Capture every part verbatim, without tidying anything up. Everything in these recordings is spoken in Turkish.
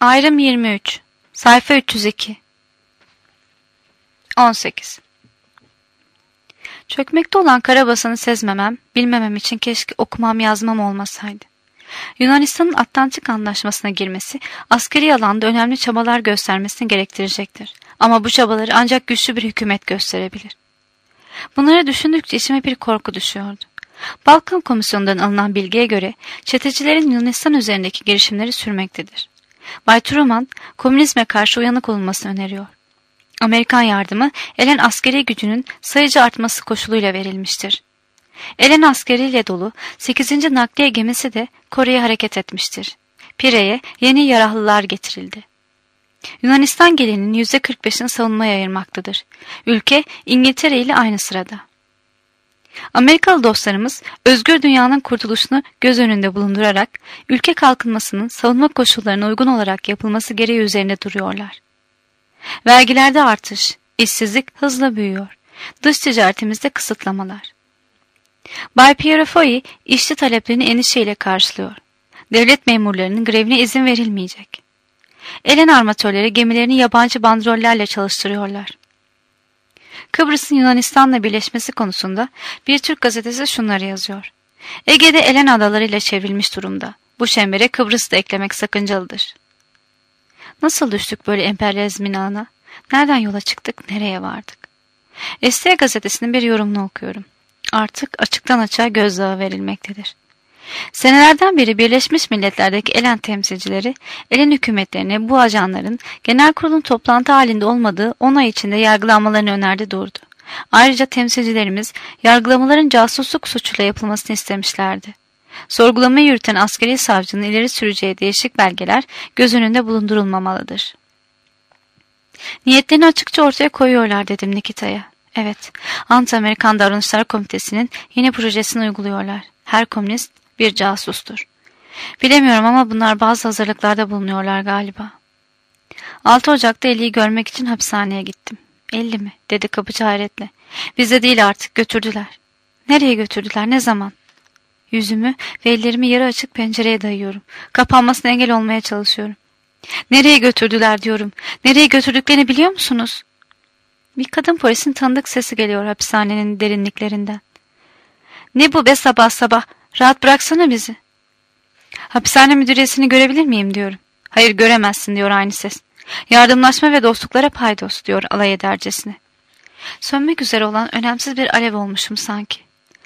Ayrım yirmi üç. Sayfa üç yüz iki. on sekiz. Çökmekte olan karabasanı sezmemem, bilmemem için keşke okumam yazmam olmasaydı. Yunanistan'ın Atlantik Antlaşması'na girmesi, askeri alanda önemli çabalar göstermesini gerektirecektir. Ama bu çabaları ancak güçlü bir hükümet gösterebilir. Bunları düşündükçe içime bir korku düşüyordu. Balkan Komisyonu'ndan alınan bilgiye göre çetecilerin Yunanistan üzerindeki girişimleri sürmektedir. Bay Truman, komünizme karşı uyanık olunmasını öneriyor. Amerikan yardımı Elen askeri gücünün sayıca artması koşuluyla verilmiştir. Elen askeriyle dolu sekizinci nakliye gemisi de Kore'ye hareket etmiştir. Pire'ye yeni yarahlılar getirildi. Yunanistan gelinin yüzde kırk beşini savunmaya ayırmaktadır. Ülke İngiltere ile aynı sırada. Amerikalı dostlarımız özgür dünyanın kurtuluşunu göz önünde bulundurarak ülke kalkınmasının savunma koşullarına uygun olarak yapılması gereği üzerinde duruyorlar. Vergilerde artış, işsizlik hızla büyüyor. Dış ticaretimizde kısıtlamalar. Bay Pierre Foy işçi taleplerini endişeyle karşılıyor. Devlet memurlarının grevine izin verilmeyecek. Elen armatörleri gemilerini yabancı bandrollerle çalıştırıyorlar. Kıbrıs'ın Yunanistan'la birleşmesi konusunda bir Türk gazetesi şunları yazıyor. Ege'de Elen adalarıyla çevrilmiş durumda. Bu çembere Kıbrıs'ı da eklemek sakıncalıdır. Nasıl düştük böyle emperyalizmin ağına? Nereden yola çıktık, nereye vardık? S T gazetesinin bir yorumunu okuyorum. Artık açıktan açığa gözdağı verilmektedir. Senelerden beri Birleşmiş Milletler'deki Elen temsilcileri, Elen hükümetlerine bu ajanların genel kurulun toplantı halinde olmadığı on ay içinde yargılanmalarını önerdi durdu. Ayrıca temsilcilerimiz yargılamaların casusluk suçuyla yapılmasını istemişlerdi. Sorgulamayı yürüten askeri savcının ileri süreceği değişik belgeler göz önünde bulundurulmamalıdır. Niyetlerini açıkça ortaya koyuyorlar dedim Nikita'ya. Evet, Anti-Amerikan Davranışlar Komitesi'nin yeni projesini uyguluyorlar. Her komünist bir casustur. Bilemiyorum ama bunlar bazı hazırlıklarda bulunuyorlar galiba. altı Ocak'ta Ellie'yi görmek için hapishaneye gittim. Ellie mi? Dedi kapıcı hayretle. Bizde değil artık, götürdüler. Nereye götürdüler, ne zaman? Yüzümü ve ellerimi yarı açık pencereye dayıyorum. Kapanmasına engel olmaya çalışıyorum. Nereye götürdüler diyorum. Nereye götürdüklerini biliyor musunuz? Bir kadın polisin tanıdık sesi geliyor hapishanenin derinliklerinden. Ne bu be sabah sabah? Rahat bıraksana bizi. Hapishane müdüriyesini görebilir miyim diyorum. Hayır göremezsin diyor aynı ses. Yardımlaşma ve dostluklara paydos diyor alay edercesine. Sönmek üzere olan önemsiz bir alev olmuşum sanki.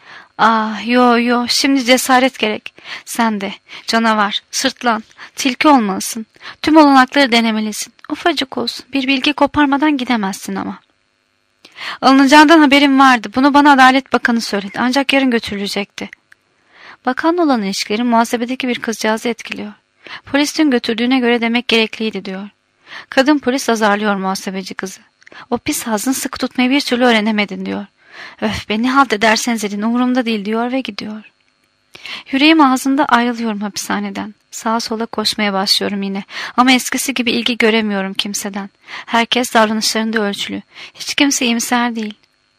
Ah yo yo şimdi cesaret gerek. Sen de canavar, sırtlan, tilki olmalısın. Tüm olanakları denemelisin. Ufacık olsun bir bilgi koparmadan gidemezsin ama. Alınacağından haberim vardı. Bunu bana Adalet Bakanı söyledi. Ancak yarın götürülecekti. Bakanla olan ilişkileri muhasebedeki bir kızcağızı etkiliyor. Polis dün götürdüğüne göre demek gerekliydi diyor. Kadın polis azarlıyor muhasebeci kızı. O pis hazını sıkı tutmayı bir türlü öğrenemedin diyor. Öf be ne halt ederseniz edin umurumda değil diyor ve gidiyor. Yüreğim ağzında ayrılıyorum hapishaneden. Sağa sola koşmaya başlıyorum yine. Ama eskisi gibi ilgi göremiyorum kimseden. Herkes davranışlarında ölçülü. Hiç kimse iyimser değil.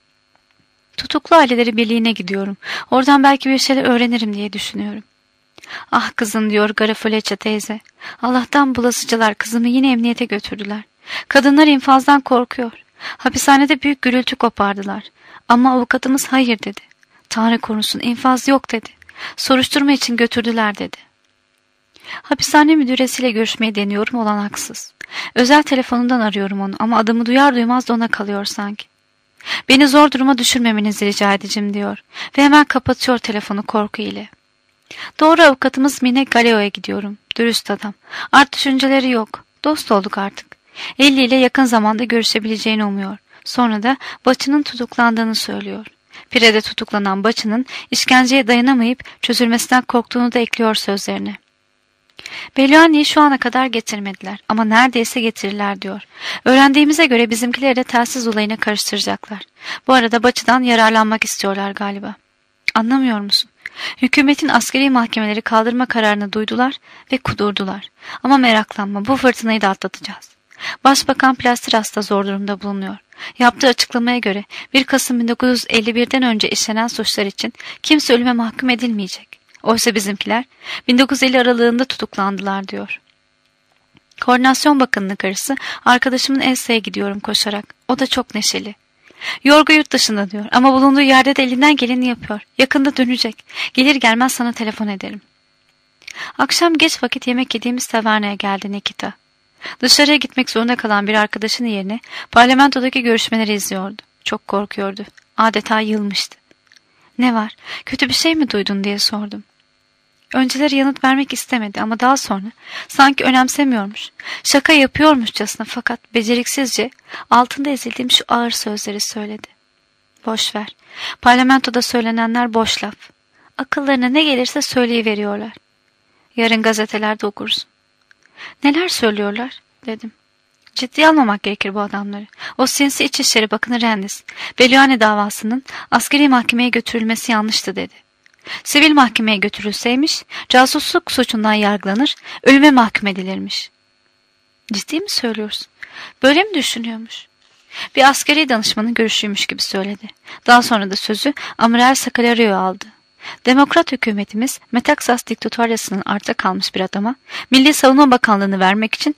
Tutuklu aileleri birliğine gidiyorum. Oradan belki bir şeyler öğrenirim diye düşünüyorum. Ah kızım diyor Garafuleça teyze. Allah'tan bulasıcılar kızımı yine emniyete götürdüler. Kadınlar infazdan korkuyor. Hapishanede büyük gürültü kopardılar. Ama avukatımız hayır dedi. Tanrı korusun infaz yok dedi. Soruşturma için götürdüler dedi. Hapishane müdüresiyle görüşmeyi deniyorum olan haksız. Özel telefonundan arıyorum onu ama adımı duyar duymaz da ona kalıyor sanki. Beni zor duruma düşürmemenizi rica edeceğim diyor ve hemen kapatıyor telefonu korku ile. Doğru avukatımız Mine Galeo'ya gidiyorum. Dürüst adam. Art düşünceleri yok. Dost olduk artık. Ellie ile yakın zamanda görüşebileceğini umuyor. Sonra da Baçı'nın tutuklandığını söylüyor. Pire'de tutuklanan Baçı'nın işkenceye dayanamayıp çözülmesinden korktuğunu da ekliyor sözlerine. Beluani'yi şu ana kadar getirmediler ama neredeyse getirirler diyor. Öğrendiğimize göre bizimkileri de telsiz olayına karıştıracaklar. Bu arada Baçı'dan yararlanmak istiyorlar galiba. Anlamıyor musun? Hükümetin askeri mahkemeleri kaldırma kararını duydular ve kudurdular. Ama meraklanma bu fırtınayı da atlatacağız. Başbakan Plastras da zor durumda bulunuyor. Yaptığı açıklamaya göre bir Kasım bin dokuz yüz elli bir'den önce işlenen suçlar için kimse ölüme mahkum edilmeyecek. Oysa bizimkiler bin dokuz yüz elli aralığında tutuklandılar diyor. Koordinasyon Bakanı'nın karısı, arkadaşımın Elsa'ya gidiyorum koşarak. O da çok neşeli. Yorgu yurt dışında diyor ama bulunduğu yerde de elinden geleni yapıyor. Yakında dönecek. Gelir gelmez sana telefon ederim. Akşam geç vakit yemek yediğimiz tavernaya geldi Nikita. Dışarıya gitmek zorunda kalan bir arkadaşının yerine parlamentodaki görüşmeleri izliyordu. Çok korkuyordu. Adeta yılmıştı. Ne var? Kötü bir şey mi duydun diye sordum. Önceleri yanıt vermek istemedi ama daha sonra sanki önemsemiyormuş, şaka yapıyormuşçasına fakat beceriksizce altında ezildiğim şu ağır sözleri söyledi. Boş ver. Parlamentoda söylenenler boş laf. Akıllarına ne gelirse söyleyiveriyorlar. Yarın gazetelerde okursun. Neler söylüyorlar? Dedim. Ciddiye almamak gerekir bu adamları. O sinsi İçişleri Bakanı Rendes, Beluani davasının askeri mahkemeye götürülmesi yanlıştı dedi. Sivil mahkemeye götürülseymiş, casusluk suçundan yargılanır, ölüme mahkum edilirmiş. Ciddi mi söylüyorsun? Böyle mi düşünüyormuş? Bir askeri danışmanın görüşüymüş gibi söyledi. Daha sonra da sözü Amiral Sakalario'ya aldı. Demokrat hükümetimiz Metaxas diktatöryasının arta kalmış bir adama Milli Savunma Bakanlığı'nı vermek için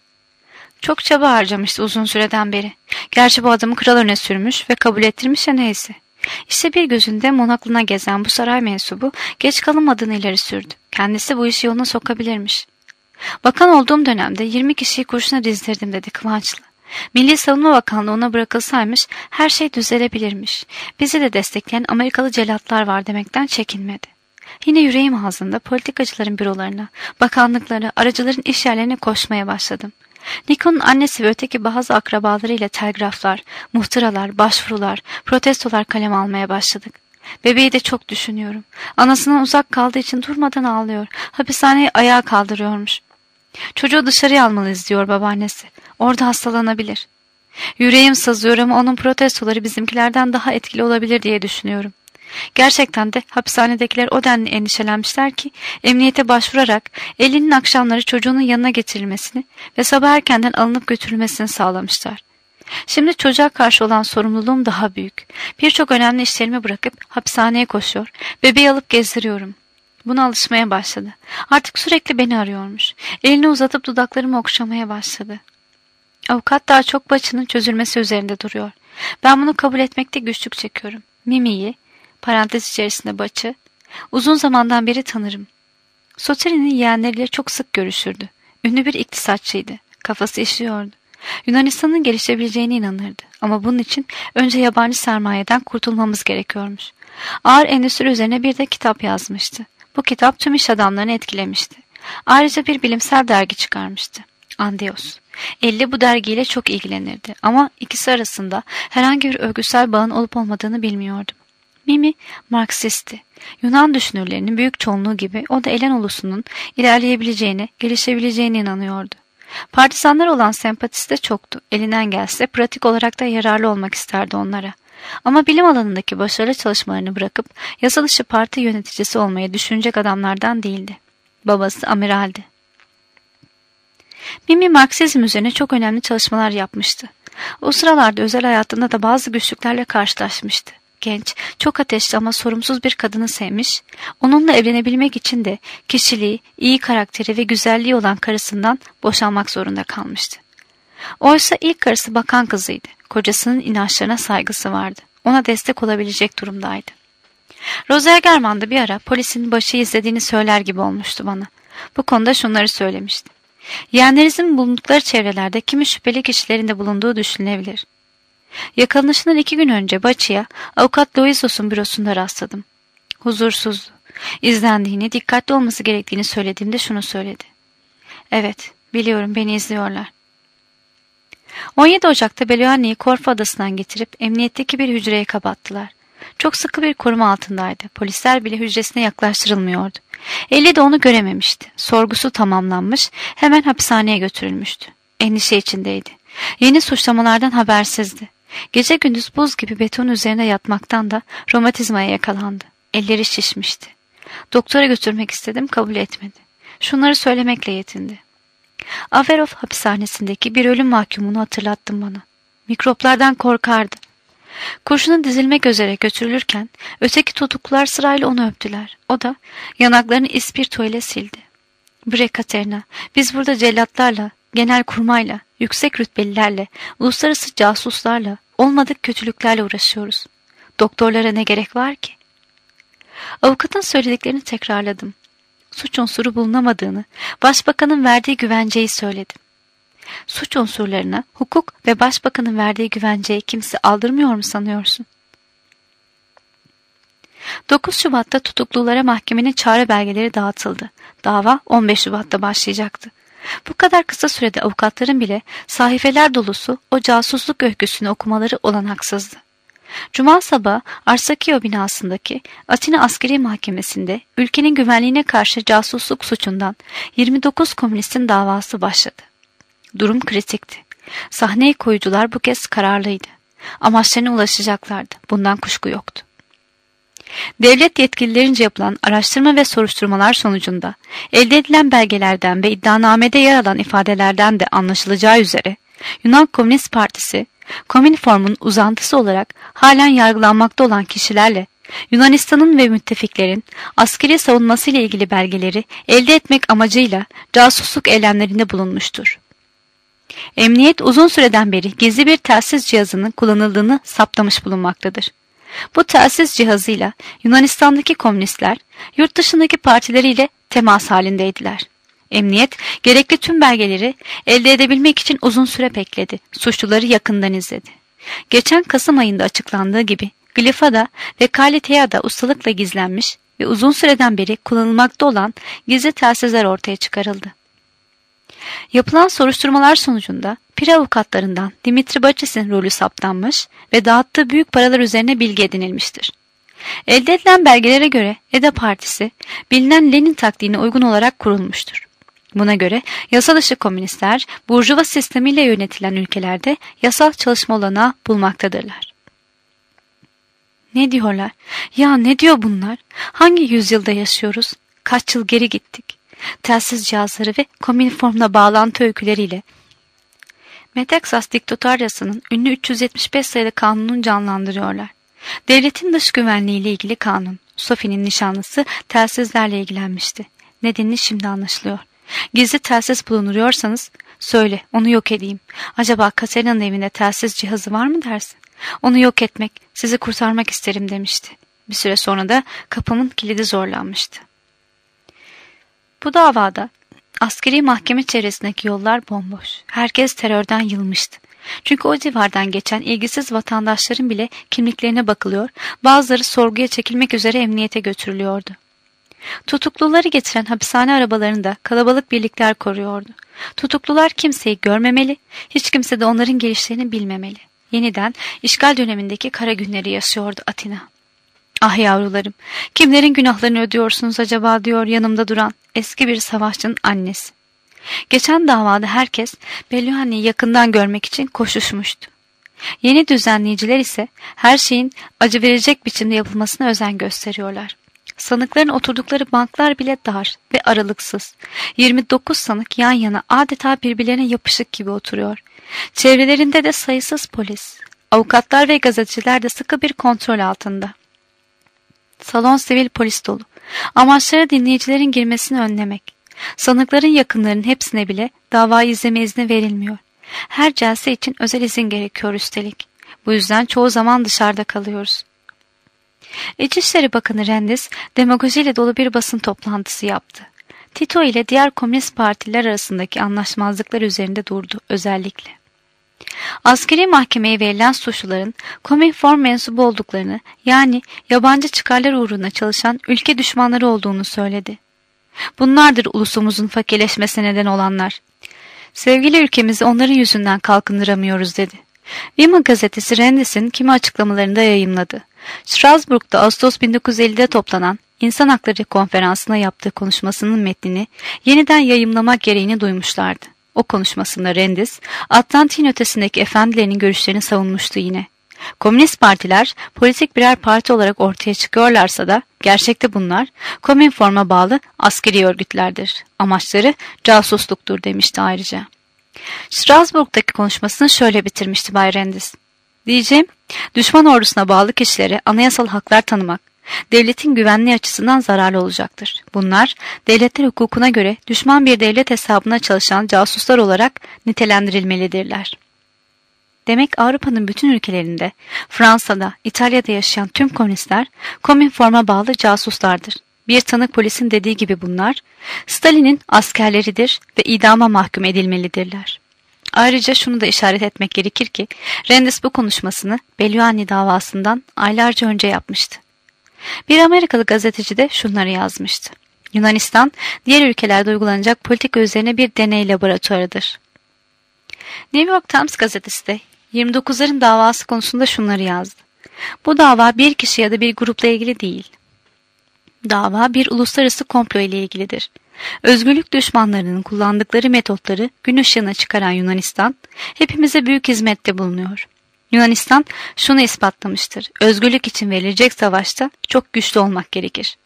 çok çaba harcamıştı uzun süreden beri. Gerçi bu adamı kral öne sürmüş ve kabul ettirmiş ya neyse. İşte bir gözünde monaklına gezen bu saray mensubu geç kalınmadığını ileri sürdü. Kendisi bu işi yoluna sokabilirmiş. Bakan olduğum dönemde yirmi kişiyi kurşuna dizdirdim dedi kıvançlı. Milli Savunma Bakanlığı ona bırakılsaymış her şey düzelebilirmiş. Bizi de destekleyen Amerikalı celatlar var demekten çekinmedi. Yine yüreğim ağzında politikacıların bürolarına, bakanlıklara, aracıların iş yerlerine koşmaya başladım. Nikon'un annesi ve öteki bazı akrabalarıyla telgraflar, muhtıralar, başvurular, protestolar kalem almaya başladık. Bebeği de çok düşünüyorum. Anasından uzak kaldığı için durmadan ağlıyor. Hapishaneyi ayağa kaldırıyormuş. Çocuğu dışarıya almalıyız diyor babaannesi. Orada hastalanabilir. Yüreğim sızlıyor ama onun protestoları bizimkilerden daha etkili olabilir diye düşünüyorum. Gerçekten de hapishanedekiler o denli endişelenmişler ki emniyete başvurarak elinin akşamları çocuğunun yanına getirilmesini ve sabah erkenden alınıp götürülmesini sağlamışlar. Şimdi çocuğa karşı olan sorumluluğum daha büyük. Birçok önemli işlerimi bırakıp hapishaneye koşuyor, bebeği alıp gezdiriyorum. Buna alışmaya başladı. Artık sürekli beni arıyormuş. Elini uzatıp dudaklarımı okşamaya başladı. Avukat daha çok başının çözülmesi üzerinde duruyor. Ben bunu kabul etmekte güçlük çekiyorum. Mimi'yi, parantez içerisinde Baç'ı, uzun zamandan beri tanırım. Soteri'nin yeğenleriyle çok sık görüşürdü. Ünlü bir iktisatçıydı. Kafası işliyordu. Yunanistan'ın gelişebileceğine inanırdı. Ama bunun için önce yabancı sermayeden kurtulmamız gerekiyormuş. Ağır endüstri üzerine bir de kitap yazmıştı. Bu kitap tüm iş adamlarını etkilemişti. Ayrıca bir bilimsel dergi çıkarmıştı. Andios. Elli bu dergiyle çok ilgilenirdi ama ikisi arasında herhangi bir örgütsel bağın olup olmadığını bilmiyordum. Mimi Marksistti. Yunan düşünürlerinin büyük çoğunluğu gibi o da Elen ulusunun ilerleyebileceğine, gelişebileceğine inanıyordu. Partizanlar olan sempatisi de çoktu. Elinden gelse pratik olarak da yararlı olmak isterdi onlara. Ama bilim alanındaki başarılı çalışmalarını bırakıp yasa dışı parti yöneticisi olmayı düşünecek adamlardan değildi. Babası amiraldi. Mimi Marksizm üzerine çok önemli çalışmalar yapmıştı. O sıralarda özel hayatında da bazı güçlüklerle karşılaşmıştı. Genç, çok ateşli ama sorumsuz bir kadını sevmiş, onunla evlenebilmek için de kişiliği, iyi karakteri ve güzelliği olan karısından boşanmak zorunda kalmıştı. Oysa ilk karısı bakan kızıydı. Kocasının inançlarına saygısı vardı. Ona destek olabilecek durumdaydı. Rosa German da bir ara polisin başı izlediğini söyler gibi olmuştu bana. Bu konuda şunları söylemişti. Yeğenlerinizin bulundukları çevrelerde kimi şüpheli kişilerin de bulunduğu düşünülebilir. Yakalanışından iki gün önce Baçı'ya avukat Loizos'un bürosunda rastladım. Huzursuzdu. İzlendiğini, dikkatli olması gerektiğini söylediğimde şunu söyledi. Evet, biliyorum beni izliyorlar. on yedi Ocak'ta Beluani'yi Korfu Adası'ndan getirip emniyetteki bir hücreye kapattılar. Çok sıkı bir koruma altındaydı. Polisler bile hücresine yaklaştırılmıyordu. Eli de onu görememişti. Sorgusu tamamlanmış, hemen hapishaneye götürülmüştü. Endişe içindeydi. Yeni suçlamalardan habersizdi. Gece gündüz buz gibi beton üzerine yatmaktan da romatizmaya yakalandı. Elleri şişmişti. Doktora götürmek istedim, kabul etmedi. Şunları söylemekle yetindi. Averov hapishanesindeki bir ölüm mahkumunu hatırlattım bana. Mikroplardan korkardı. Kurşuna dizilmek üzere götürülürken öteki tutuklular sırayla onu öptüler. O da yanaklarını ispirto ile sildi. Bre Katerina, biz burada cellatlarla, genelkurmayla, yüksek rütbelilerle, uluslararası casuslarla, olmadık kötülüklerle uğraşıyoruz. Doktorlara ne gerek var ki? Avukatın söylediklerini tekrarladım. Suç unsuru bulunamadığını, başbakanın verdiği güvenceyi söyledim. Suç unsurlarına hukuk ve başbakanın verdiği güvenceyi kimse aldırmıyor mu sanıyorsun? dokuz Şubat'ta tutuklulara mahkemenin çağrı belgeleri dağıtıldı. Dava on beş Şubat'ta başlayacaktı. Bu kadar kısa sürede avukatların bile sahifeler dolusu o casusluk öyküsünü okumaları olanaksızdı. Cuma sabahı Arsakio binasındaki Atina Askeri Mahkemesi'nde ülkenin güvenliğine karşı casusluk suçundan yirmi dokuz komünistin davası başladı. Durum kritikti. Sahneye koyucular bu kez kararlıydı. Amaçlarına ulaşacaklardı. Bundan kuşku yoktu. Devlet yetkililerince yapılan araştırma ve soruşturmalar sonucunda elde edilen belgelerden ve iddianamede yer alan ifadelerden de anlaşılacağı üzere Yunan Komünist Partisi, Komünform'un uzantısı olarak halen yargılanmakta olan kişilerle Yunanistan'ın ve müttefiklerin askeri savunması ile ilgili belgeleri elde etmek amacıyla casusluk eylemlerinde bulunmuştur. Emniyet uzun süreden beri gizli bir telsiz cihazının kullanıldığını saptamış bulunmaktadır. Bu telsiz cihazıyla Yunanistan'daki komünistler yurt dışındaki partileriyle temas halindeydiler. Emniyet gerekli tüm belgeleri elde edebilmek için uzun süre bekledi. Suçluları yakından izledi. Geçen Kasım ayında açıklandığı gibi Glifa'da ve Kalitea'da ustalıkla gizlenmiş ve uzun süreden beri kullanılmakta olan gizli telsizler ortaya çıkarıldı. Yapılan soruşturmalar sonucunda pir avukatlarından Dimitri Baçis'in rolü saptanmış ve dağıttığı büyük paralar üzerine bilgi edinilmiştir. Elde edilen belgelere göre EDA Partisi bilinen Lenin taktiğine uygun olarak kurulmuştur. Buna göre yasa dışı komünistler burjuva sistemiyle yönetilen ülkelerde yasal çalışma olanağı bulmaktadırlar. Ne diyorlar? Ya ne diyor bunlar? Hangi yüzyılda yaşıyoruz? Kaç yıl geri gittik? Telsiz cihazları ve komünformla bağlantı öyküleriyle Metaxas Diktatöryası'nın ünlü üç yüz yetmiş beş sayılı kanununu canlandırıyorlar. Devletin dış güvenliği ile ilgili kanun. Sophie'nin nişanlısı telsizlerle ilgilenmişti. Nedeni şimdi anlaşılıyor. Gizli telsiz bulunuyorsanız söyle, onu yok edeyim. Acaba Katerina'nın evinde telsiz cihazı var mı dersin? Onu yok etmek, sizi kurtarmak isterim demişti. Bir süre sonra da kapımın kilidi zorlanmıştı. Bu davada askeri mahkeme çevresindeki yollar bomboş. Herkes terörden yılmıştı. Çünkü o civardan geçen ilgisiz vatandaşların bile kimliklerine bakılıyor, bazıları sorguya çekilmek üzere emniyete götürülüyordu. Tutukluları getiren hapishane arabalarını da kalabalık birlikler koruyordu. Tutuklular kimseyi görmemeli, hiç kimse de onların gelişlerini bilmemeli. Yeniden işgal dönemindeki kara günleri yaşıyordu Atina. Ah yavrularım, kimlerin günahlarını ödüyorsunuz acaba diyor yanımda duran eski bir savaşçının annesi. Geçen davada herkes Belluhani'yi yakından görmek için koşuşmuştu. Yeni düzenleyiciler ise her şeyin acı verecek biçimde yapılmasına özen gösteriyorlar. Sanıkların oturdukları banklar bile dar ve aralıksız. yirmi dokuz sanık yan yana adeta birbirlerine yapışık gibi oturuyor. Çevrelerinde de sayısız polis. Avukatlar ve gazeteciler de sıkı bir kontrol altında. Salon sivil polis dolu. Amaçları dinleyicilerin girmesini önlemek. Sanıkların yakınlarının hepsine bile davayı izleme izni verilmiyor. Her celse için özel izin gerekiyor üstelik. Bu yüzden çoğu zaman dışarıda kalıyoruz. İçişleri Bakanı Rendes demagojiyle dolu bir basın toplantısı yaptı. Tito ile diğer komünist partiler arasındaki anlaşmazlıklar üzerinde durdu özellikle. Askeri mahkemeye verilen suçluların Komünform mensubu olduklarını, yani yabancı çıkarlar uğruna çalışan ülke düşmanları olduğunu söyledi. Bunlardır ulusumuzun fakirleşmesine neden olanlar. Sevgili ülkemizi onların yüzünden kalkındıramıyoruz dedi. Vima gazetesi Rendes'in kimi açıklamalarında yayımladı. Strasbourg'da Ağustos bin dokuz yüz ellide toplanan İnsan Hakları Konferansı'na yaptığı konuşmasının metnini yeniden yayımlamak gereğini duymuşlardı. O konuşmasında Rendes, Atlantik'in ötesindeki efendilerinin görüşlerini savunmuştu yine. Komünist partiler politik birer parti olarak ortaya çıkıyorlarsa da gerçekte bunlar Komünform'a bağlı askeri örgütlerdir. Amaçları casusluktur demişti ayrıca. Strasbourg'daki konuşmasını şöyle bitirmişti Bay Rendes. Diyeceğim, düşman ordusuna bağlı kişilere anayasal haklar tanımak, devletin güvenliği açısından zararlı olacaktır. Bunlar, devletler hukukuna göre düşman bir devlet hesabına çalışan casuslar olarak nitelendirilmelidirler. Demek Avrupa'nın bütün ülkelerinde, Fransa'da, İtalya'da yaşayan tüm komünistler, Komünform'a bağlı casuslardır. Bir tanık polisin dediği gibi bunlar, Stalin'in askerleridir ve idama mahkum edilmelidirler. Ayrıca şunu da işaret etmek gerekir ki, Rendes bu konuşmasını Beluani davasından aylarca önce yapmıştı. Bir Amerikalı gazeteci de şunları yazmıştı. Yunanistan, diğer ülkelerde uygulanacak politika üzerine bir deney laboratuvarıdır. New York Times gazetesi de yirmi dokuzların davası konusunda şunları yazdı. Bu dava bir kişi ya da bir grupla ilgili değil. Dava bir uluslararası komplo ile ilgilidir. Özgürlük düşmanlarının kullandıkları metotları gün ışığına çıkaran Yunanistan, hepimize büyük hizmette bulunuyor. Yunanistan şunu ispatlamıştır. Özgürlük için verilecek savaşta çok güçlü olmak gerekir.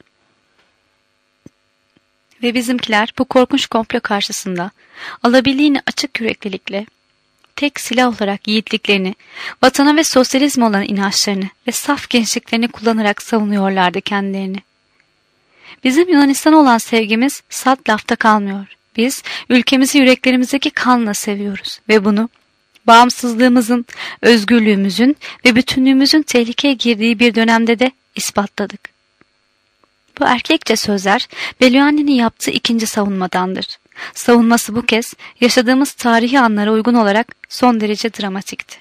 Ve bizimkiler bu korkunç komplo karşısında alabildiğini açık yüreklilikle, tek silah olarak yiğitliklerini, vatana ve sosyalizme olan inançlarını ve saf gençliklerini kullanarak savunuyorlardı kendilerini. Bizim Yunanistan'a olan sevgimiz salt lafta kalmıyor. Biz ülkemizi yüreklerimizdeki kanla seviyoruz ve bunu bağımsızlığımızın, özgürlüğümüzün ve bütünlüğümüzün tehlikeye girdiği bir dönemde de ispatladık. Bu erkekçe sözler Beluani'nin yaptığı ikinci savunmadandır. Savunması bu kez yaşadığımız tarihi anlara uygun olarak son derece dramatikti.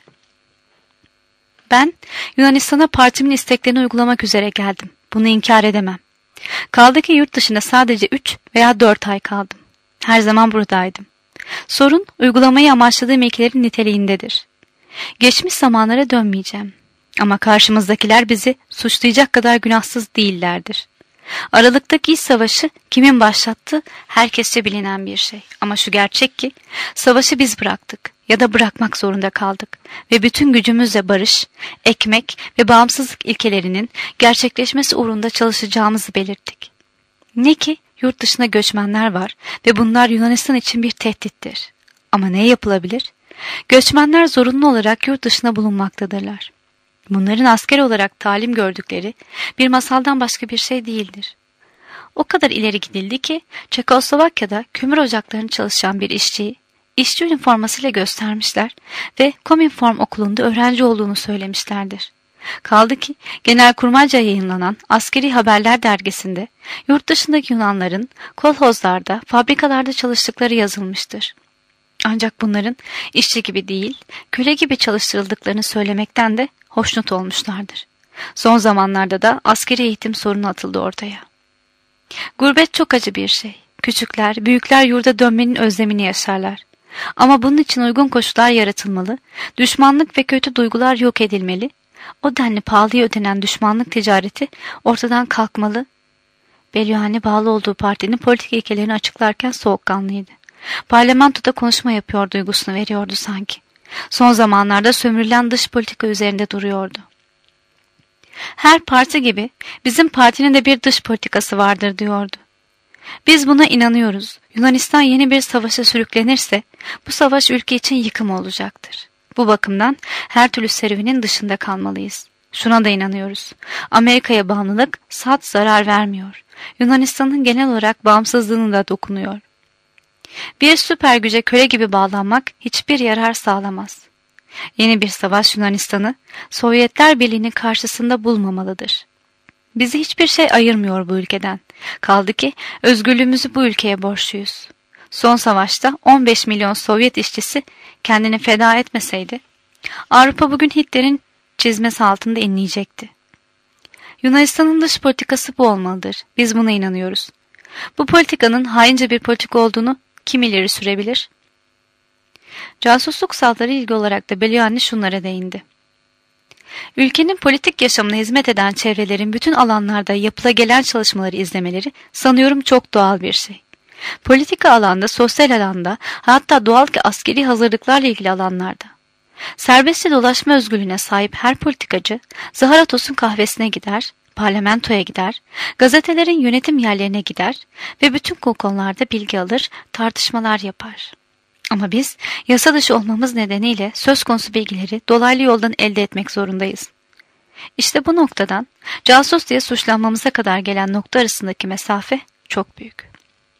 Ben Yunanistan'a partimin isteklerini uygulamak üzere geldim. Bunu inkar edemem. Kaldı ki yurt dışında sadece üç veya dört ay kaldım. Her zaman buradaydım. Sorun uygulamayı amaçladığım ilkelerin niteliğindedir. Geçmiş zamanlara dönmeyeceğim. Ama karşımızdakiler bizi suçlayacak kadar günahsız değillerdir. Aralıktaki iç savaşı kimin başlattığı herkesçe bilinen bir şey. Ama şu gerçek ki savaşı biz bıraktık ya da bırakmak zorunda kaldık ve bütün gücümüzle barış, ekmek ve bağımsızlık ilkelerinin gerçekleşmesi uğrunda çalışacağımızı belirttik. Ne ki yurt dışına göçmenler var ve bunlar Yunanistan için bir tehdittir. Ama ne yapılabilir? Göçmenler zorunlu olarak yurt dışına bulunmaktadırlar. Bunların asker olarak talim gördükleri bir masaldan başka bir şey değildir. O kadar ileri gidildi ki Çekoslovakya'da kömür ocaklarını çalışan bir işçiyi işçi üniformasıyla göstermişler ve Komünform okulunda öğrenci olduğunu söylemişlerdir. Kaldı ki Genelkurmayca yayınlanan Askeri Haberler dergisinde yurt dışındaki Yunanların kolhozlarda, fabrikalarda çalıştıkları yazılmıştır. Ancak bunların işçi gibi değil, köle gibi çalıştırıldıklarını söylemekten de hoşnut olmuşlardır. Son zamanlarda da askeri eğitim sorunu atıldı ortaya. Gurbet çok acı bir şey. Küçükler, büyükler yurda dönmenin özlemini yaşarlar. Ama bunun için uygun koşullar yaratılmalı, düşmanlık ve kötü duygular yok edilmeli, o denli pahalıya ödenen düşmanlık ticareti ortadan kalkmalı. Beluani bağlı olduğu partinin politik ilkelerini açıklarken soğukkanlıydı. Parlamentoda konuşma yapıyor duygusunu veriyordu sanki. Son zamanlarda sömürülen dış politika üzerinde duruyordu. Her parti gibi bizim partinin de bir dış politikası vardır diyordu. Biz buna inanıyoruz. Yunanistan yeni bir savaşa sürüklenirse bu savaş ülke için yıkım olacaktır. Bu bakımdan her türlü serüvenin dışında kalmalıyız. Şuna da inanıyoruz. Amerika'ya bağımlılık salt zarar vermiyor. Yunanistan'ın genel olarak bağımsızlığına da dokunuyor. Bir süper güce köle gibi bağlanmak hiçbir yarar sağlamaz. Yeni bir savaş Yunanistan'ı Sovyetler Birliği'nin karşısında bulmamalıdır. Bizi hiçbir şey ayırmıyor bu ülkeden. Kaldı ki özgürlüğümüzü bu ülkeye borçluyuz. Son savaşta on beş milyon Sovyet işçisi kendini feda etmeseydi, Avrupa bugün Hitler'in çizmesi altında inleyecekti. Yunanistan'ın dış politikası bu olmalıdır. Biz buna inanıyoruz. Bu politikanın haince bir politika olduğunu kim ileri sürebilir? Casusluk saldırı ilgi olarak da Beluani şunlara değindi. Ülkenin politik yaşamına hizmet eden çevrelerin bütün alanlarda yapılagelen çalışmaları izlemeleri sanıyorum çok doğal bir şey. Politika alanda, sosyal alanda, hatta doğal ki askeri hazırlıklarla ilgili alanlarda. Serbestçe dolaşma özgürlüğüne sahip her politikacı, Zaharatos'un kahvesine gider, parlamentoya gider, gazetelerin yönetim yerlerine gider ve bütün konularda bilgi alır, tartışmalar yapar. Ama biz yasa dışı olmamız nedeniyle söz konusu bilgileri dolaylı yoldan elde etmek zorundayız. İşte bu noktadan casus diye suçlanmamıza kadar gelen nokta arasındaki mesafe çok büyük.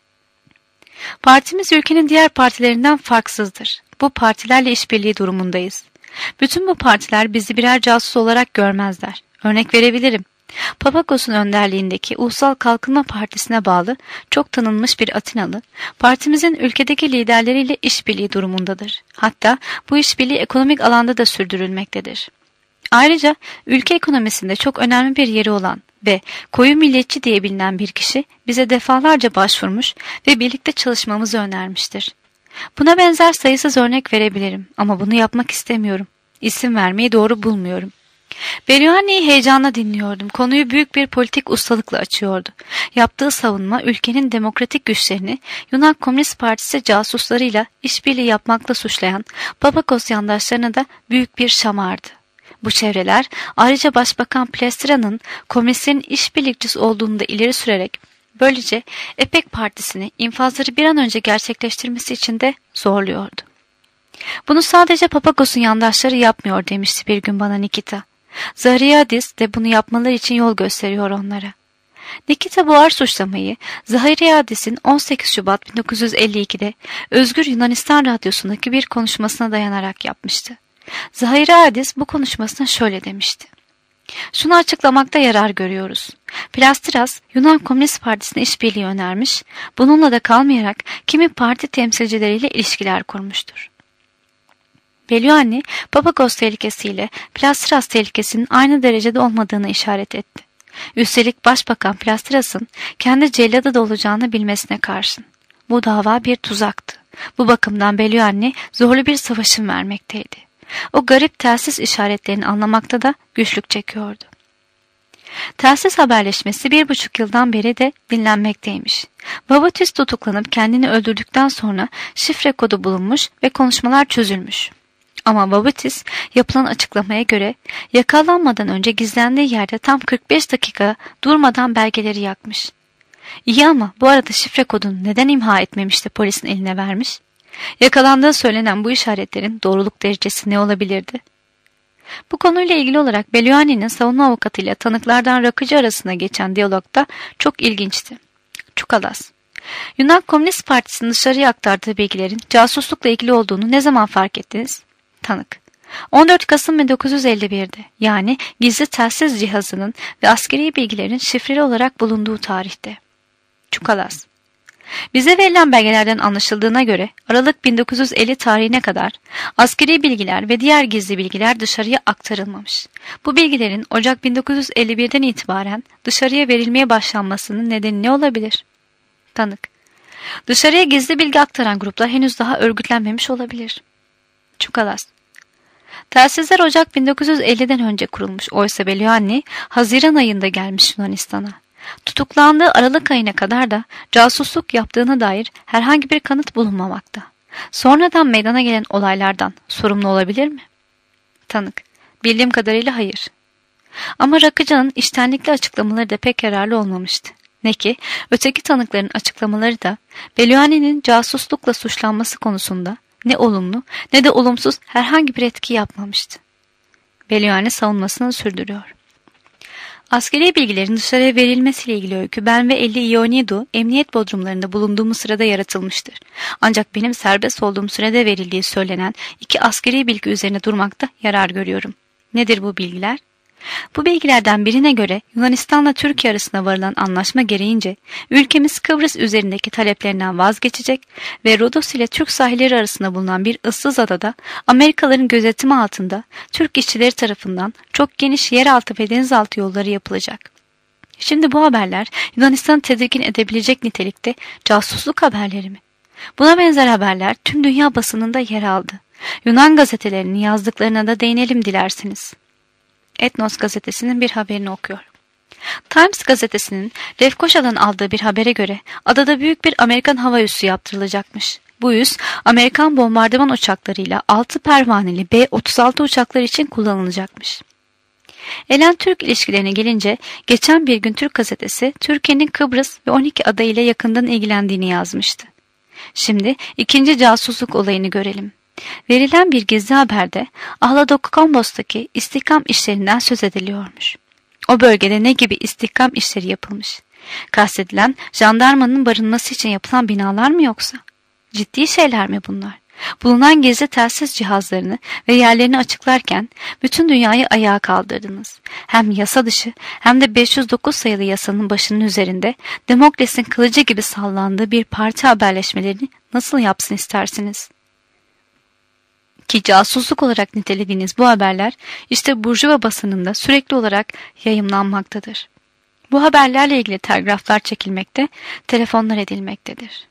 Partimiz ülkenin diğer partilerinden farksızdır. Bu partilerle işbirliği durumundayız. Bütün bu partiler bizi birer casus olarak görmezler. Örnek verebilirim. Papakos'un önderliğindeki Ulusal Kalkınma Partisi'ne bağlı çok tanınmış bir Atinalı, partimizin ülkedeki liderleriyle işbirliği durumundadır. Hatta bu işbirliği ekonomik alanda da sürdürülmektedir. Ayrıca ülke ekonomisinde çok önemli bir yeri olan ve koyu milliyetçi diye bilinen bir kişi bize defalarca başvurmuş ve birlikte çalışmamızı önermiştir. Buna benzer sayısız örnek verebilirim ama bunu yapmak istemiyorum. İsim vermeyi doğru bulmuyorum. Belluani'yi heyecanla dinliyordum. Konuyu büyük bir politik ustalıkla açıyordu. Yaptığı savunma ülkenin demokratik güçlerini Yunan Komünist Partisi casuslarıyla işbirliği yapmakla suçlayan Papakos yandaşlarına da büyük bir şamardı. Bu çevreler ayrıca Başbakan Plestra'nın komünistlerin işbirlikçisi olduğunu da ileri sürerek böylece EPEK Partisi'ni infazları bir an önce gerçekleştirmesi için de zorluyordu. Bunu sadece Papakos'un yandaşları yapmıyor demişti bir gün bana Nikita. Zahiriadis de bunu yapmaları için yol gösteriyor onlara. Nikita bu ağır suçlamayı Zahiriadis'in on sekiz Şubat bin dokuz yüz elli iki'de Özgür Yunanistan Radyosu'ndaki bir konuşmasına dayanarak yapmıştı. Zahiriadis bu konuşmasında şöyle demişti. Şunu açıklamakta yarar görüyoruz. Plastras, Yunan Komünist Partisi'ne işbirliği önermiş, bununla da kalmayarak kimi parti temsilcileriyle ilişkiler kurmuştur. Belluani, Papakos tehlikesiyle Plastras tehlikesinin aynı derecede olmadığını işaret etti. Üstelik Başbakan Plastras'ın kendi celladı da olacağını bilmesine karşın. Bu dava bir tuzaktı. Bu bakımdan Belluani zorlu bir savaşın vermekteydi. O garip telsiz işaretlerini anlamakta da güçlük çekiyordu. Telsiz haberleşmesi bir buçuk yıldan beri de dinlenmekteymiş. Babatis tutuklanıp kendini öldürdükten sonra şifre kodu bulunmuş ve konuşmalar çözülmüş. Ama Babatis yapılan açıklamaya göre yakalanmadan önce gizlendiği yerde tam kırk beş dakika durmadan belgeleri yakmış. İyi ama bu arada şifre kodunu neden imha etmemiş de polisin eline vermiş? Yakalandığı söylenen bu işaretlerin doğruluk derecesi ne olabilirdi? Bu konuyla ilgili olarak Belluani'nin savunma avukatıyla tanıklardan Rakıcı arasında geçen diyalogda çok ilginçti. Çukalas. Yunan Komünist Partisi'nin dışarıya aktardığı bilgilerin casuslukla ilgili olduğunu ne zaman fark ettiniz? Tanık. on dört Kasım bin dokuz yüz elli bir'de yani gizli telsiz cihazının ve askeri bilgilerin şifreli olarak bulunduğu tarihte. Çukalas. Bize verilen belgelerden anlaşıldığına göre Aralık bin dokuz yüz elli tarihine kadar askeri bilgiler ve diğer gizli bilgiler dışarıya aktarılmamış. Bu bilgilerin Ocak bin dokuz yüz elli bir'den itibaren dışarıya verilmeye başlanmasının nedeni ne olabilir? Tanık. Dışarıya gizli bilgi aktaran gruplar henüz daha örgütlenmemiş olabilir. Çukalas. Telsizler Ocak bin dokuz yüz elli'den önce kurulmuş. Oysa Belluani Haziran ayında gelmiş Yunanistan'a. Tutuklandığı Aralık ayına kadar da casusluk yaptığına dair herhangi bir kanıt bulunmamakta. Sonradan meydana gelen olaylardan sorumlu olabilir mi? Tanık. Bildiğim kadarıyla hayır. Ama Rakıcı'nın içtenlikli açıklamaları da pek yararlı olmamıştı. Ne ki öteki tanıkların açıklamaları da Belluani'nin casuslukla suçlanması konusunda ne olumlu ne de olumsuz herhangi bir etki yapmamıştı. Belluani savunmasını sürdürüyor. Askeri bilgilerin dışarıya verilmesiyle ilgili öykü ben ve Elli Ioannidou emniyet bodrumlarında bulunduğumuz sırada yaratılmıştır. Ancak benim serbest olduğum sürede verildiği söylenen iki askeri bilgi üzerine durmakta yarar görüyorum. Nedir bu bilgiler? Bu bilgilerden birine göre Yunanistan'la Türkiye arasında varılan anlaşma gereğince ülkemiz Kıbrıs üzerindeki taleplerinden vazgeçecek ve Rodos ile Türk sahilleri arasında bulunan bir ıssız adada Amerikalıların gözetimi altında Türk işçileri tarafından çok geniş yeraltı ve denizaltı yolları yapılacak. Şimdi bu haberler Yunanistan'ı tedirgin edebilecek nitelikte casusluk haberleri mi? Buna benzer haberler tüm dünya basınında yer aldı. Yunan gazetelerinin yazdıklarına da değinelim dilersiniz. Etnos gazetesinin bir haberini okuyor. Times gazetesinin Lefkoşa'dan aldığı bir habere göre adada büyük bir Amerikan hava üssü yaptırılacakmış. Bu üs Amerikan bombardıman uçaklarıyla altı pervaneli B otuz altı uçaklar için kullanılacakmış. Elen-Türk ilişkilerine gelince geçen bir gün Türk gazetesi Türkiye'nin Kıbrıs ve on iki ada ile yakından ilgilendiğini yazmıştı. Şimdi ikinci casusluk olayını görelim. Verilen bir gizli haberde Ahlatokambos'taki istihkam işlerinden söz ediliyormuş. O bölgede ne gibi istihkam işleri yapılmış? Kastedilen jandarmanın barınması için yapılan binalar mı yoksa? Ciddi şeyler mi bunlar? Bulunan gizli telsiz cihazlarını ve yerlerini açıklarken bütün dünyayı ayağa kaldırdınız. Hem yasa dışı hem de beş yüz dokuz sayılı yasanın başının üzerinde Demokles'in kılıcı gibi sallandığı bir parti haberleşmelerini nasıl yapsın istersiniz? Ki casusluk olarak nitelediğiniz bu haberler işte Burjuva basınında sürekli olarak yayımlanmaktadır. Bu haberlerle ilgili telgraflar çekilmekte, telefonlar edilmektedir.